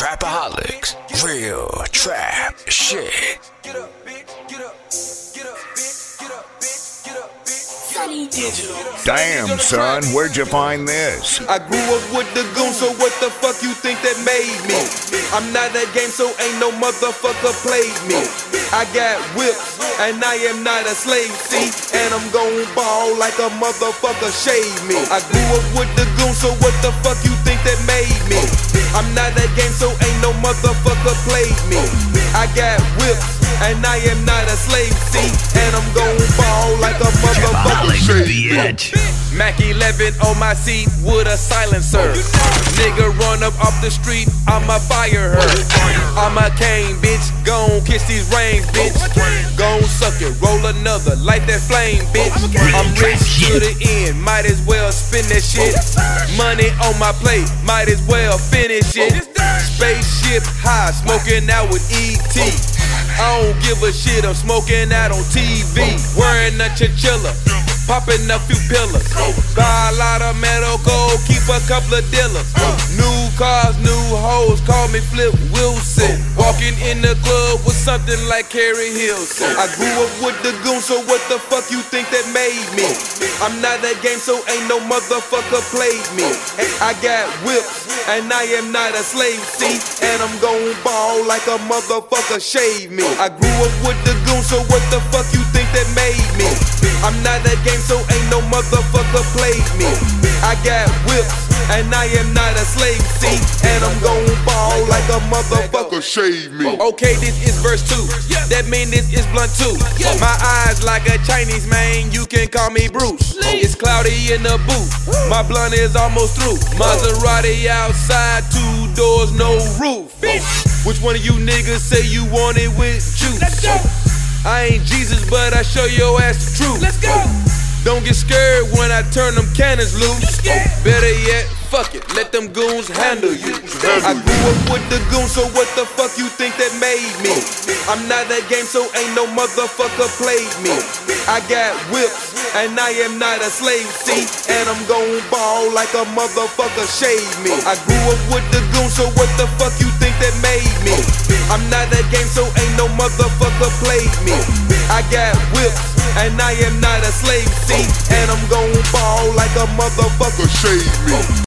Trapaholics, real trap shit. Get up, bitch. Get up. Get up, bitch. Get up, bitch. Get up, bitch. Sunny Digital. Damn, son, where'd you find this? I grew up with the goon, so what the fuck you think that made me? I'm not that game, so ain't no motherfucker played me. I got whips, and I am not a slave, see? And I'm gon' ball like a motherfucker shade me. I grew up with the goon, so what the fuck you think that made me? I'm not that game, so ain't no motherfucker played me. I got whips, and I am not a slave, see? And I'm gon' ball like a motherfucker shade me. Mac 11 on my seat with a silencer. Nigga run up off the street, I'ma fire her. I'm a cane, bitch, gon' kiss these rings, bitch. Gon' suck it, roll another, light that flame, bitch. I'm rich to the end, might as well spin that shit. Money on my plate, might as well finish it. Spaceship high, smoking out with E.T. I don't give a shit, I'm smoking out on TV. Wearing a chinchilla, popping a few pillars. Buy a lot of metal gold, keep a couple of dealers. New cars, new hoes, call me Flip Wilson. Walking in the club with something like Carrie Hilson. I grew up with the goon, so what the fuck you think that made me? I'm not that game, so ain't no motherfucker played me. I got whips, and I am not a slave, see? And I'm gon' ball like a motherfucker shave me. I grew up with the goon, so what the fuck you think that made me? I'm not that game, so ain't no motherfucker played me. I got whips, and I am not a slave, see? And I'm gon' ball like a motherfucker shave me. Okay, this is verse 2. That mean this is blunt 2. My eyes like a Chinese man, you can call me Bruce. It's cloudy in the booth, my blunt is almost through. Maserati outside, 2 doors, no roof. Which one of you niggas say you want it with juice? Let's go. I ain't Jesus, but I show your ass the truth. Let's go. Don't get scared when I turn them cannons loose. Better yet, fuck it, let them goons handle you. I grew up with the goons, so what the fuck you think that made me? I'm not that game, so ain't no motherfucker played me. I got whips, and I am not a slave, see? And I'm gon' ball like a motherfucker shade me. I grew up with the goons, so what the fuck you think that made me? I'm not that game, so ain't no motherfucker played me. I got whips, and I am not a slave, see? And I'm gon' ball like a motherfucker shade me.